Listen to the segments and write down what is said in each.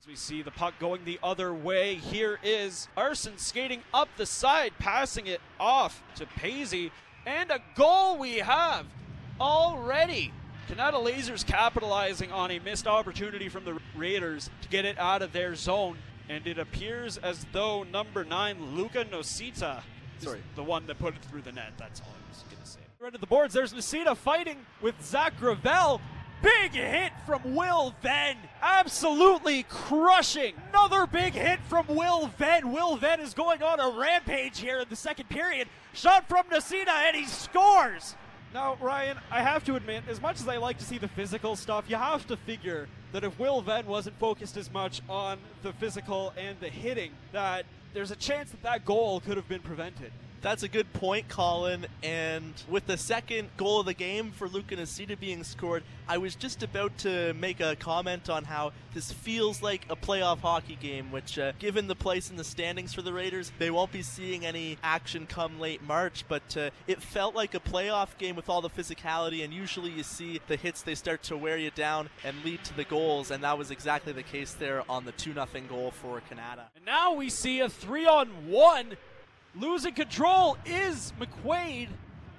We see the puck going the other way. Here is Arson skating up the side, passing it off to Paisley, and a goal we have already. Canada Lasers capitalizing on a missed opportunity from the Raiders to get it out of their zone, and it appears as though number 9, Luka Nosita, is the one that put it through the net. That's all I was going to say. Right at the boards, there's Nosita fighting with Zach Gravel. Big hit from Will Venn. Absolutely crushing. Another big hit from Will Venn. Will Venn is going on a rampage here in the second period. Shot from Nosita and he scores. Now, Ryan, I have to admit, as much as I like to see the physical stuff, you have to figure that if Will Venn wasn't focused as much on the physical and the hitting, that there's a chance that that goal could have been prevented. That's a good point, Colin, and with the second goal of the game for Luka Nosita being scored, I was just about to make a comment on how this feels like a playoff hockey game, which, given the place in the standings for the Raiders, they won't be seeing any action come late March, but it felt like a playoff game with all the physicality, and usually you see the hits, they start to wear you down and lead to the goals, and that was exactly the case there on the 2-0 goal for Canada. And now we see a 3-on-1. Losing control is McQuaid,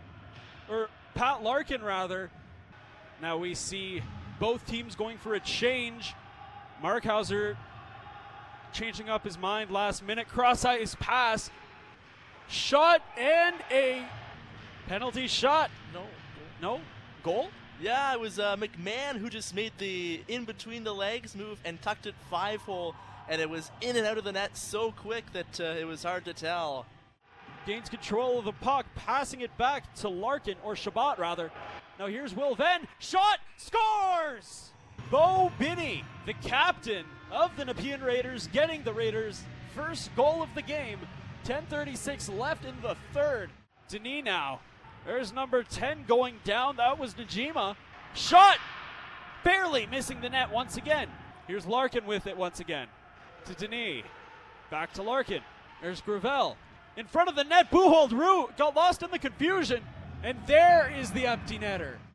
or Pat Larkin rather. Now we see both teams going for a change. Markhauser changing up his mind last minute. Cross-ice pass. Shot and a penalty shot. No? Goal? Yeah, it was McMahon who just made the in-between-the-legs move and tucked it 5-hole, and it was in and out of the net so quick that it was hard to tell. Gains control of the puck, passing it back to Larkin, or Shabbat rather. Now here's Will Venn, shot, scores! Bo Binney, the captain of the Nepean Raiders, getting the Raiders' first goal of the game. 10:36 left in the third. Denis now, there's number 10 going down, that was Najima. Shot, barely missing the net once again. Here's Larkin with it once again. To Denis, back to Larkin, there's Gravel. In front of the net, Buchholz got lost in the confusion, and there is the empty netter.